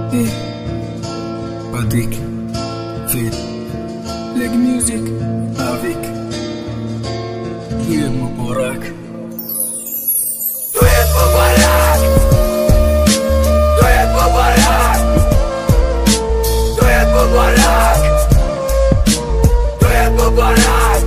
Patrick Fit Leg Music avec Eid Mubarak. Eid Mubarak, Eid Mubarak, Eid Mubarak, Eid Mubarak.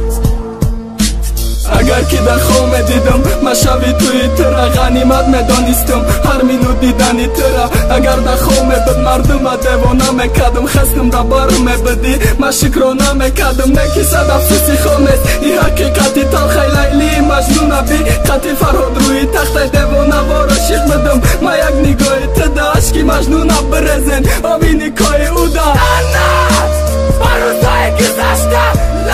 اگر که در خواب دیدم مشوی توی ترا غنیمت میدانستم هر مینوت دیدنی ترا اگر در خواب بد مردم دیوانه میکردم خستم در بار میبدی من شکرانه میکردم نکی صد افسوسی خامست این حقیقتی تلخی لیلی مجنون بی قتل فرهاد روی تخت دیوانه وار عاشق بدم من یک نگاه تدا عشقی مجنون برزن آبی نکای او دا لعنت بر روزهای گذشته،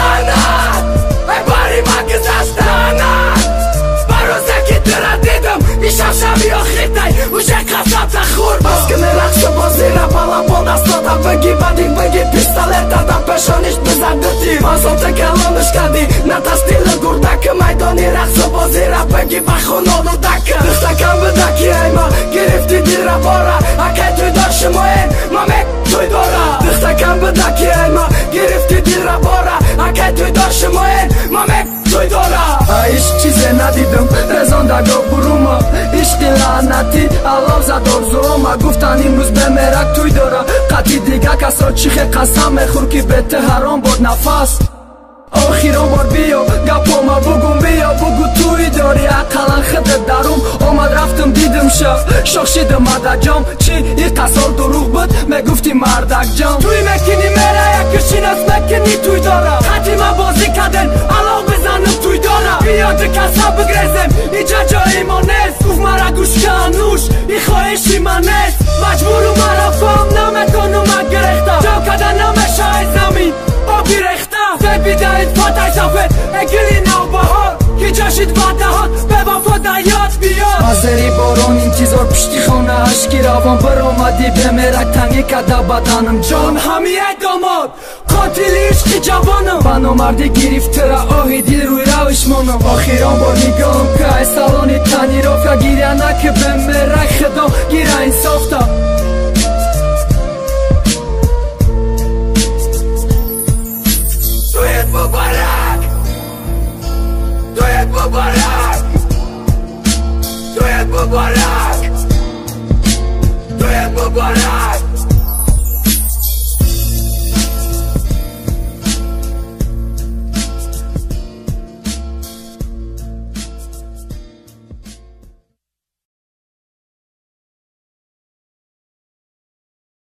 لعنت ای باری من گذشته، لعنت بر روزه که ترا دیدم این شبی آخیتای اوشه قصد خور باز که میرقص بازی را بالا با نستادا بگی بدین بگی پیستالت دادم پشانش بزردتی مازم تکلامش کردی نتستیل گردک میدانی رقص بازی را بگی بخونالو دکه دختکم بدکی ای ما گرفتی دیر را بارا اکی توی دار شماین مامک توی دارا دختکم بدکی ای ما گرفتی دیر را بارا اکی توی دار شماین مامک توی دارا عشق چیزی ندیدم رزاندگاه بروما عشق لعنتی علاو زد آرزوما گفتن امروز بمیرک توی دارا قطعی دیگه کس را چیخ قسم میخور که بهت حرام باد نفس آخیران بار بیا گپاما بگم بیا بگو توی داری اقلا خدت درم آمد رفتم دیدم شاخ شیدم مدد جام چی این قصار دروغ بود میگفتی مردک جام توی مکنی میره یک شیناس مکنی توی دارا خطی من بازی کردن علاو بزنم توی دارا بیاد کسا بگرزم اینجا جایی ما نیست گفت مرا گوش کنوش این خواهشی من نیست مجبورو مرا فهم نمیکنم من گرختم جا کردن نمیشه زمین آبی رخته زی بیدهید پاتای صفت اگلی نو بهار که جاشید فتحات به وفا یاد بیاد مزری باران انتظار پشتی خانه عشقی روان برآمدی بمیرک تنگی کده بدنم جان همی داماد قاتلی عشقی جوانم بنا مردی گرفت را آهی دل روی روش مانم آخیران بار نگام که ای سالانی تنی رافیا گیره نکه بمیرک خدا گیره انصاف تا Eid Mubarak, Eid Mubarak, Eid Mubarak, Eid Mubarak.